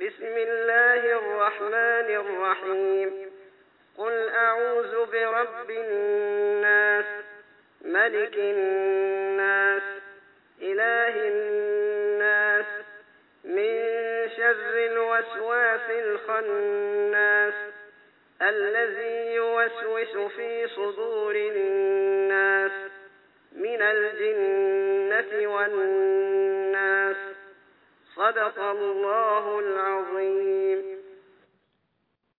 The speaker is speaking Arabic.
بسم الله الرحمن الرحيم قل أعوذ برب الناس ملك الناس إله الناس من شر الوسواس الخناس الذي يوسوس في صدور الناس من الجنة والناس صدق الله العظيم.